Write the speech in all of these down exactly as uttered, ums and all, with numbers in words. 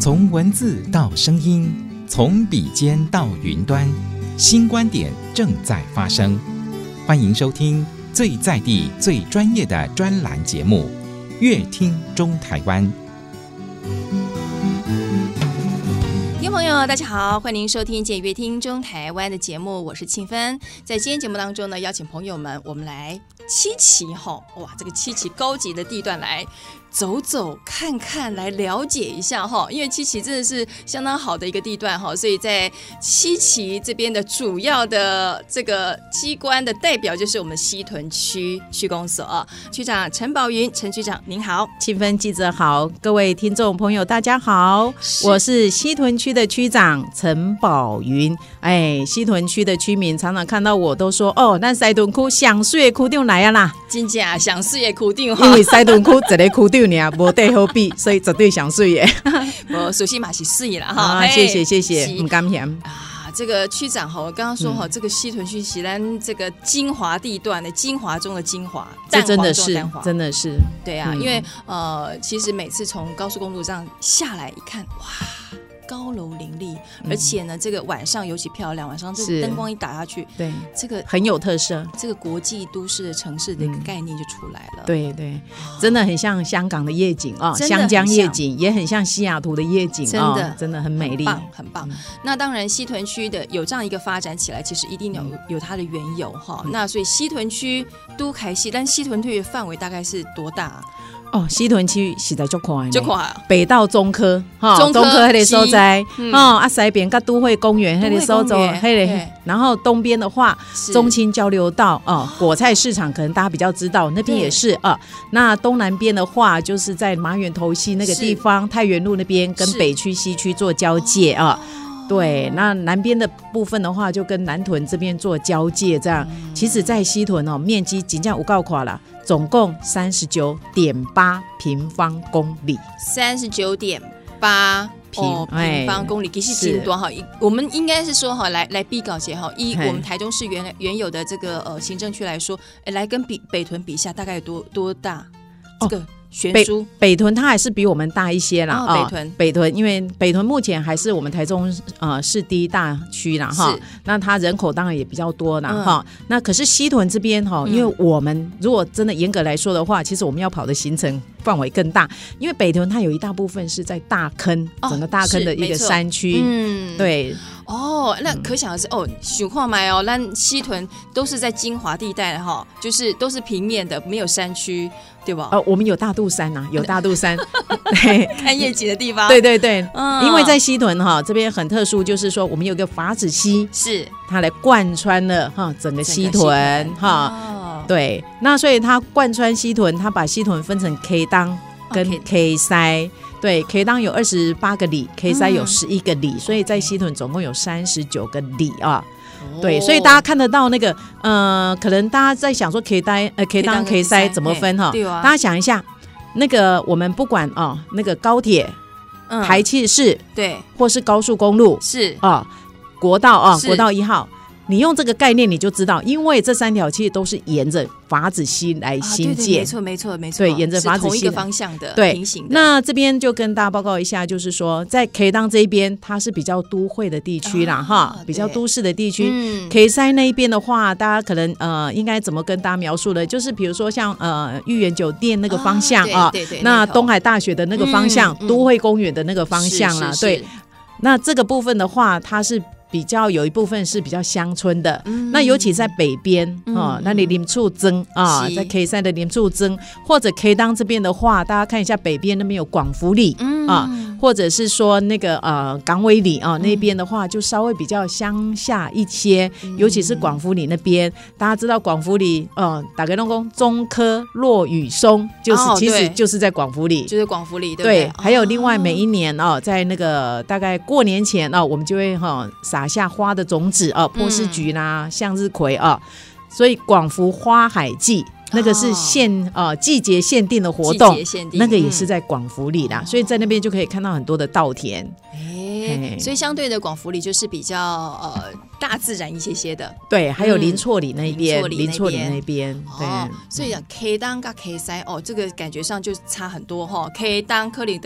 从文字到声音，从笔尖到云端，新观点正在发生。欢迎收听最在地、最专业的专栏节目《乐听中台湾》。 听众朋友大家好，欢迎收听《乐听中台湾》的节目，我是庆芬。在今天节目当中呢，邀请朋友们我们来七期哈，哇，这个七期高级的地段来走走看看，来了解一下哈，因为七期真的是相当好的一个地段哈，所以在七期这边的主要的这个机关的代表就是我们西屯区区公所区长陈宝云，陈区长您好。 庆芬记者好，各位听众朋友大家好，我是西屯区的区长陈宝云。哎，西屯区的居民常常看到我都说，哦，咱西屯区上水的区长来啊啦， 真的上水的区长， 因为西屯区一个区长呢没得好比，所以绝对上水的。 我熟悉嘛是水啦哈、 啊，谢谢谢谢，不敢嫌啊。这个区长哈，我刚刚说哈、嗯，这个西屯区是咱这个精华地段的精华中的精华， 这真的是真的是对啊，嗯、因为呃，其实每次从高速公路上下来一看，哇。高楼林立，而且呢，这个晚上尤其漂亮。晚上这个灯光一打下去， 对， 这个很有特色。 这个国际都市的城市的一个概念就出来了。 嗯、对对，真的很像香港的夜景啊、哦，湘江夜景也很像西雅图的夜景， 真的、哦、 真的很美丽， 很棒很棒、嗯。那当然，西屯区的有这样一个发展起来，其实一定有、嗯、有它的缘由哈、嗯。那所以西屯区都开西，但西屯区的范围大概是多大？ 哦，西屯区实在很宽的， 很宽， 北到中科，哈，中科那个所在，嗯、哦，啊西边跟都会公园那个所在，那个，然后东边的话，中清交流道，哦，果菜市场可能大家比较知道，那边也是啊。那东南边的话，就是在马远头溪那个地方，太原路那边跟北区、西区做交界啊。对，那南边的部分的话，就跟南屯这边做交界，这样。嗯、其实，在西屯哦，面积真正有够宽啦，总共三十九点八平方公里。 三十九点八平、哦、平方公里，其实挺多哈。我们应该是说哈，来来比稿节哈，以我们台中市原原有的这个呃行政区来说，来跟比北屯比一下，大概有多多大？这个。哦北, 北屯它还是比我们大一些啦、 哦、北屯、 哦、北屯因为北屯目前还是我们台中呃市第一大区啦哈，那它人口当然也比较多啦哈、嗯。那可是西屯这边哈，因为我们如果真的严格来说的话，其实我们要跑的行程范围更大，因为北屯它有一大部分是在大坑、哦、整个大坑的一个山区，嗯，对。 哦，那可想而知、嗯、哦，想看买哦，那西屯都是在精华地带哈，就是都是平面的，没有山区，对吧？ 呃，我们有大肚山呐、啊，有大肚山， 看夜景的地方。 对对对，嗯、因为在西屯哈这边很特殊，就是说我们有个法子溪， 是它来贯穿了哈整个西屯哈、哦，对，那所以它贯穿西屯，它把西屯分成 K 当跟 K 塞。对 ，K 当有二十八个里 ，K 塞有十一个里、嗯，所以在西屯总共有三十九个里啊。哦、对，所以大家看得到那个呃，可能大家在想说 K 当呃 K 当 K 塞怎么分哈、啊？大家想一下，那个我们不管哦，那个高铁、嗯、台七市对， 或是高速公路是啊、哦，国道啊、哦，国道一号。你用这个概念你就知道，因为这三条其实都是沿着法子溪来新建、 啊、没错没错没错， 对，沿着法子溪同一个方向的， 对， 平行的。 那这边就跟大家报告一下，就是说在 K 当这一边它是比较都会的地区啦、啊、哈，比较都市的地区、嗯、K 塞那一边的话，大家可能呃应该怎么跟大家描述呢？就是比如说像呃御园酒店那个方向啊， 啊对对对， 那东海大学的那个方向、嗯、都会公园的那个方向啦，对，那这个部分的话它是比较有一部分是比较乡村的、嗯、那尤其在北边、嗯哦、那你林厝曾啊，在 K 三的林厝曾或者 K 当这边的话，大家看一下北边那边有广福里、嗯、啊，或者是说那个呃港尾里啊、嗯、那边的话就稍微比较乡下一些、嗯、尤其是广福里那边，大家知道广福里呃大概弄讲中科落雨松就是、哦、其实就是在广福里， 就是广福里 对, 对, 对、哦、 还有另外每一年哦，在那个大概过年前哦，我们就会哈、哦撒下花的种子啊，波斯菊啦、嗯、向日葵啊，所以广福花海季那个是限、哦呃、季节限定的活动，那个也是在广福里啦、嗯、所以在那边就可以看到很多的稻田、 欸、所以相对的广福里就是比较呃大自然一些些的， 对，还有林厝里那边，林厝里那边，对、哦， 所以 K 当跟 K 塞哦，这个感觉上就差很多哈、哦、，K 当可能的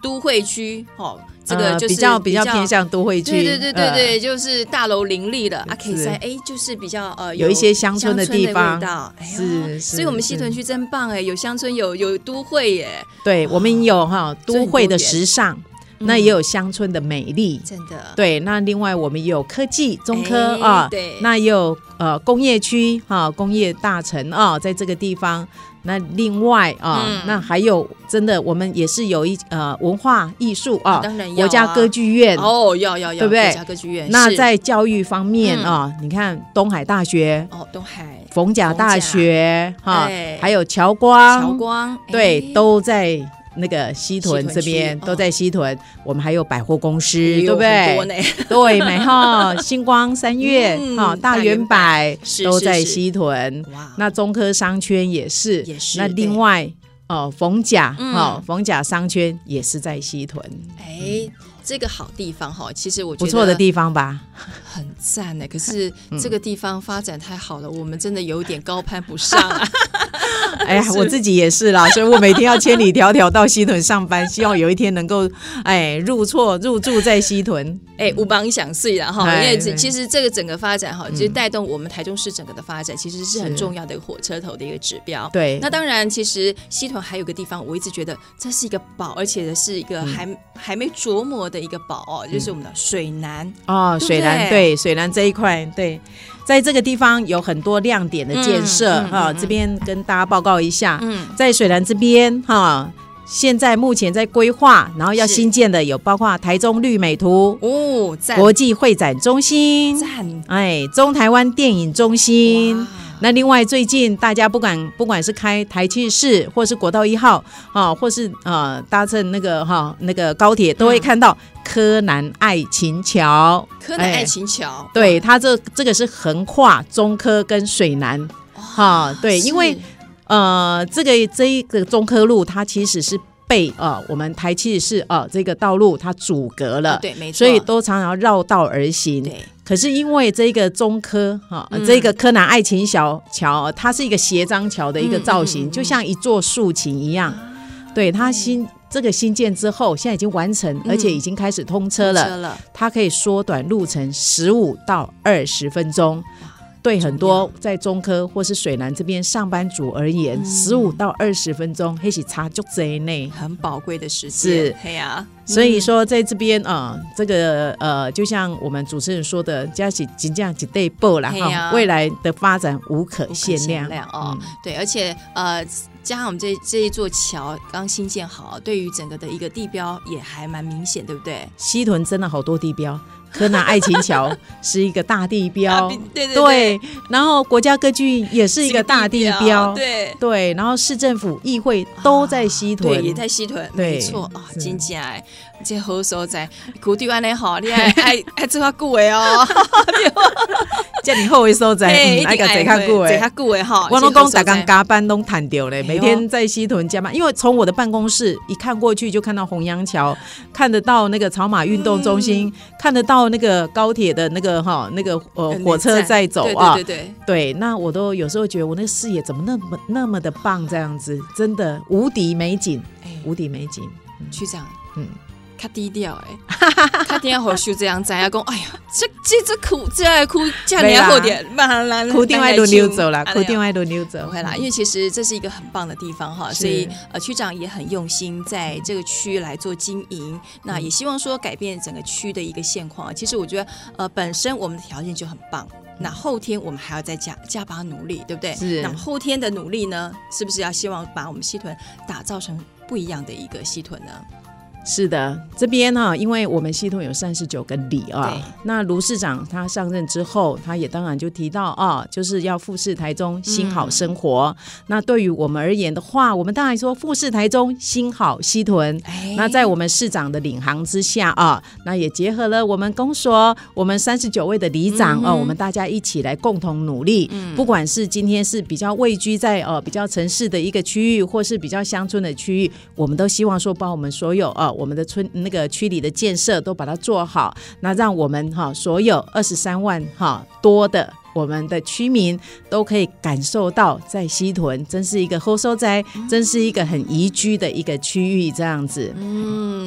都会区哦。这个就是、呃、 比较比较偏向都会区， 对对对对对、呃，就是大楼林立的啊，可以在哎，就是比较呃有有一些乡村的地方， 味道哎、 是， 所以我们西屯区真棒哎，有乡村有有都会耶， 对、哦、我们有哈都会的时尚。那也有乡村的美丽、嗯、 真的对，那另外我们也有科技中科、欸、啊， 对， 那也有呃工业区啊，工业大城啊，在这个地方。那另外啊、嗯，那还有真的我们也是有一呃文化艺术啊， 当然要啊， 国家歌剧院哦，要要要， 对不对？ 国家歌剧院。 那在教育方面啊、嗯，你看东海大学哦，东海逢甲大学哈、啊，还有侨光， 侨光对，都在那个西屯这边，都在西屯、哦。我们还有百货公司，对不对？对，没哈，星光三月哈、嗯，大圆百都在西屯。那中科商圈也是， 也是。 那另外哦，逢甲哦，逢甲商圈也是在西屯。 哎、嗯，这个好地方哈，其实我觉得不错的地方吧， 很赞呢。可是这个地方发展太好了，我们真的有点高攀不上啊。 哎呀，我自己也是啦，所以我每天要千里迢迢到西屯上班，希望有一天能够哎入错入住在西屯。 哎，无帮想睡了哈，因为其实这个整个发展哈，其实带动我们台中市整个的发展，其实是很重要的一个火车头的一个指标。 对， 那当然，其实西屯还有个地方，我一直觉得这是一个宝，而且是一个还、嗯、还没琢磨的一个宝哦，就是我们的水南哦，水南对水南这一块对。在这个地方有很多亮点的建设、嗯嗯啊、这边跟大家报告一下、嗯、在水南这边、啊、现在目前在规划，然后要新建的有包括台中绿美图、 哦、 国际会展中心、哎，中台湾电影中心。那另外最近大家不管不管是开台七市或是国道一号、啊、或是、呃、搭乘那个、啊、那个高铁，都会看到柯南爱琴桥。 柯南爱琴桥、 哎、对，它这这个是横跨中科跟水南、啊、对，因为呃这个这一个中科路它其实是被呃我们台七市呃这个道路它阻隔了、 哦、对，没错， 所以都常常绕道而行。 对， 可是因为这个中科哈、嗯，这个柯南爱琴桥桥，它是一个斜张桥的一个造型，嗯嗯嗯、就像一座竖琴一样。啊、对，它新、嗯、这个新建之后，现在已经完成，嗯、而且已经开始通车了。通车了，它可以缩短路程十五到二十分钟。对很多在中科或是水南这边上班族而言，十五到二十分钟，那是差足多呢， 很宝贵的时间。 是， 嘿呀、啊。 所以说在这边啊、呃，这个呃，就像我们主持人说的，加起金价几倍报啦哈，未来的发展无可限量, 无可限量哦、嗯。对，而且呃，加上我们这这一座桥刚新建好，对于整个的一个地标也还蛮明显，对不对？ 西屯真的好多地标。柯南爱琴桥是一个大地标， 对对 对, 对，然后国家歌剧也是一个大地标，地标对对，然后市政府议会都在西屯、 啊，对，也在西屯，没错啊，真正哎，这好所在，苦地安尼好，你爱爱爱做较久的哦， 这么好的所在，嗯，爱个坐较久的， 坐较久的哈。 我拢讲大家加班拢谈掉嘞，每天在西屯加班，因为从我的办公室一看过去就看到虹阳桥，看得到那个草马运动中心，嗯、看得到那个高铁的那个哈那个呃火车在走啊， 对对对 对, 对，那我都有时候觉得我那个视野怎么那么那么的棒，这样子真的无敌美景，哎、无敌美景。 区长，嗯。较低调哎，较低调好修这样知啊，讲哎呀，这这这苦，这爱苦，这样好点，慢慢苦定爱轮流走啦，苦定爱轮流走， 会啦，因为其实这是一个很棒的地方哈，所以呃区长也很用心在这个区来做经营，那也希望说改变整个区的一个现况。其实我觉得呃本身我们的条件就很棒，那后天我们还要再加加把努力，对不对？ 是。 那后天的努力呢，是不是要希望把我们西屯打造成不一样的一个西屯呢？ 是的，这边哈、啊，因为我们西屯有三十九个里啊，那卢市长他上任之后，他也当然就提到啊，就是要富士台中新好生活、嗯、那对于我们而言的话，我们当然说富士台中新好西屯、哎、那在我们市长的领航之下啊，那也结合了我们公所我们三十九位的里长、嗯、啊，我们大家一起来共同努力、嗯、不管是今天是比较位居在呃比较城市的一个区域，或是比较乡村的区域，我们都希望说把我们所有啊我们的村那个区里的建设都把它做好，那让我们哈所有二十三万哈多的我们的区民都可以感受到在西屯真是一个好所在、嗯、真是一个很宜居的一个区域这样子。 嗯，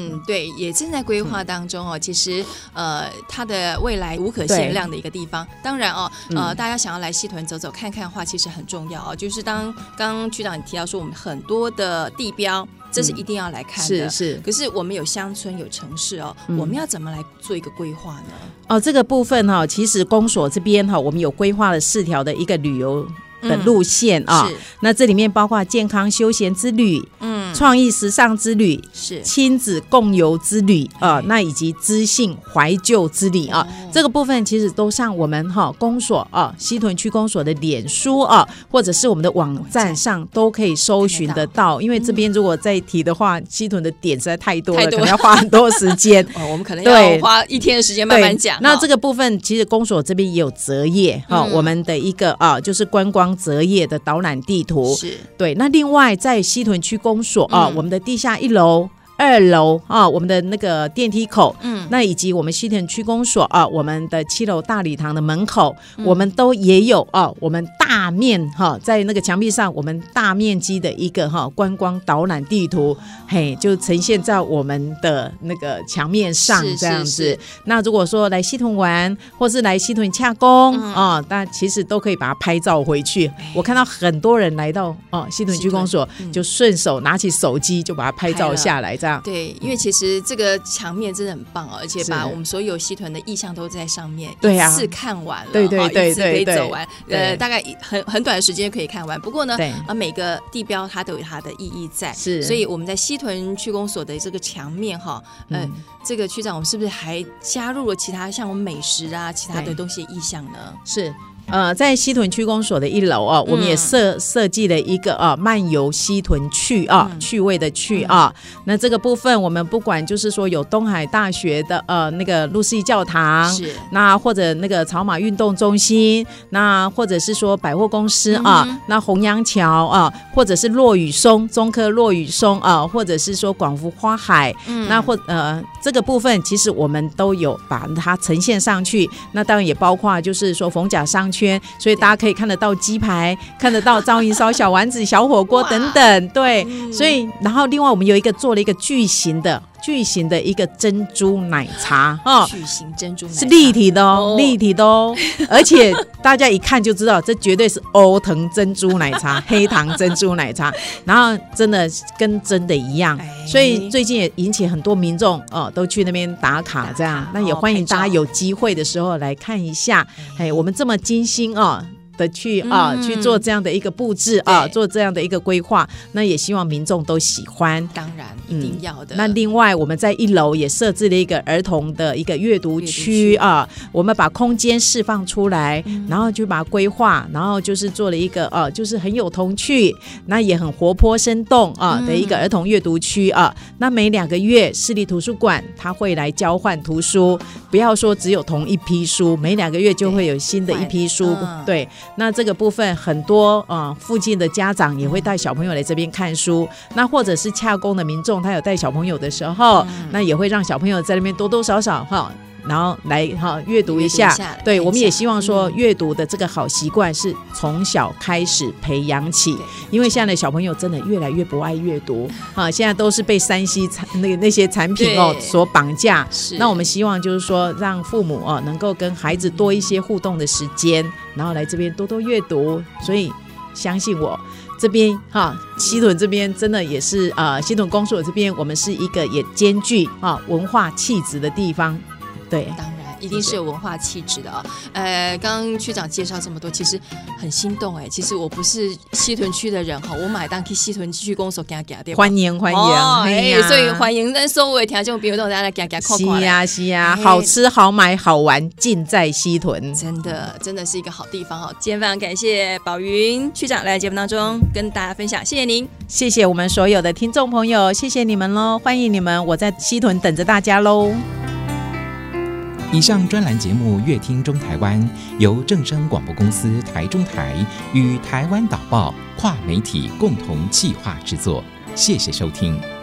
嗯，对，也正在规划当中哦。其实呃，它的未来无可限量的一个地方。当然哦，呃，嗯、大家想要来西屯走走看看的话，其实很重要哦。就是当刚刚区长提到说，我们很多的地标。这是一定要来看的，嗯、是是。可是我们有乡村有城市哦，嗯、我们要怎么来做一个规划呢？ 哦，这个部分哈、哦，其实公所这边哈、哦，我们有规划了四条的一个旅游的路线啊、嗯哦，那这里面包括健康休闲之旅，嗯，创意时尚之旅，是亲子共游之旅啊、呃，那以及知性怀旧之旅啊、哦，这个部分其实都上我们哈、哦、公所啊西屯区公所的脸书啊，或者是我们的网站上都可以搜寻得到。因为这边如果再提的话，嗯、西屯的点实在太多了，多可能要花很多时间。 哦，我们可能要花一天的时间慢慢讲。 那这个部分其实公所这边也有择业哈、嗯哦，我们的一个啊就是观光择业的导览地图是对。那另外在西屯区公所啊、嗯，我们的地下一楼、二楼啊，我们的那个电梯口，嗯，那以及我们西屯区公所啊，我们的七楼大礼堂的门口，嗯、我们都也有啊，我们大面哈、啊，在那个墙壁上，我们大面积的一个哈、啊、观光导览地图，嘿，就呈现在我们的那个墙面上这样子。是是是。那如果说来西屯玩，或是来西屯洽公、嗯、啊，那其实都可以把它拍照回去。我看到很多人来到啊西屯区公所，嗯、就顺手拿起手机就把它拍照下来。 对，因为其实这个墙面真的很棒哦，而且把我们所有西屯的意象都在上面， 对啊， 一次看完了， 对对对， 一次可以走完，呃，大概很很短的时间可以看完。不过呢，呃，每个地标它都有它的意义在，是，所以我们在西屯区公所的这个墙面哈，呃，嗯、这个区长，我们是不是还加入了其他像我们美食啊，其他的东西的意象呢？ 是。呃，在西屯区公所的一楼啊，我们也设设计了一个啊漫游西屯趣啊、嗯、趣味的趣啊、嗯。那这个部分我们不管就是说有东海大学的呃那个路西教堂，是那或者那个草马运动中心，那或者是说百货公司啊，嗯、那洪阳桥啊，或者是落羽松中科落羽松啊，或者是说广福花海，嗯、那或呃这个部分其实我们都有把它呈现上去。那当然也包括就是说逢甲商圈，所以大家可以看得到鸡排，看得到章鱼烧、小丸子、小火锅等等，对，嗯、所以然后另外我们有一个做了一个巨型的。巨型的一个珍珠奶茶、 哦、巨型珍珠奶茶是立体的哦，哦立体的哦，而且大家一看就知道这绝对是欧藤珍珠奶茶黑糖珍珠奶茶，然后真的跟真的一样、哎、所以最近也引起很多民众、哦、都去那边打卡这样，那也欢迎大家有机会的时候来看一下、哎、我们这么精心哦的去啊、嗯、去做这样的一个布置啊，做这样的一个规划，那也希望民众都喜欢。 当然一定要的、 嗯、那另外我们在一楼也设置了一个儿童的一个阅读区啊，我们把空间释放出来、嗯、然后就把它规划，然后就是做了一个啊，就是很有童趣，那也很活泼生动啊的一个儿童阅读区啊、嗯、那每两个月市立图书馆它会来交换图书，不要说只有同一批书，每两个月就会有新的一批书， 对, 嗯、对，那这个部分很多、呃、附近的家长也会带小朋友来这边看书，那或者是洽公的民众他有带小朋友的时候、嗯、那也会让小朋友在那边多多少少哈然后来哈阅读一下，对，我们也希望说阅读的这个好习惯是从小开始培养起，因为现在的小朋友真的越来越不爱阅读啊，现在都是被三 C 那个那些产品哦所绑架，那我们希望就是说让父母哦能够跟孩子多一些互动的时间，然后来这边多多阅读，所以相信我。这边哈，西屯这边真的也是呃，西屯公所这边我们是一个也兼具啊文化气质的地方，对， 当然一定是有文化气质的啊、哦。呃，刚刚区长介绍这么多，其实很心动哎。其实我不是西屯区的人哈，我买当去西屯区公所给他给他电话， 欢迎欢迎， 哦哎、所以欢迎咱所有的听众朋友都大家给他看看。 是呀是呀，好吃好买好玩尽在西屯， 真的真的是一个好地方哈。今天非常感谢宝云区长来节目当中跟大家分享，谢谢您， 谢谢我们所有的听众朋友，谢谢你们喽，欢迎你们，我在西屯等着大家喽。 以上专栏节目《乐听中台湾》由正声广播公司台中台与台湾导报跨媒体共同企划制作，谢谢收听。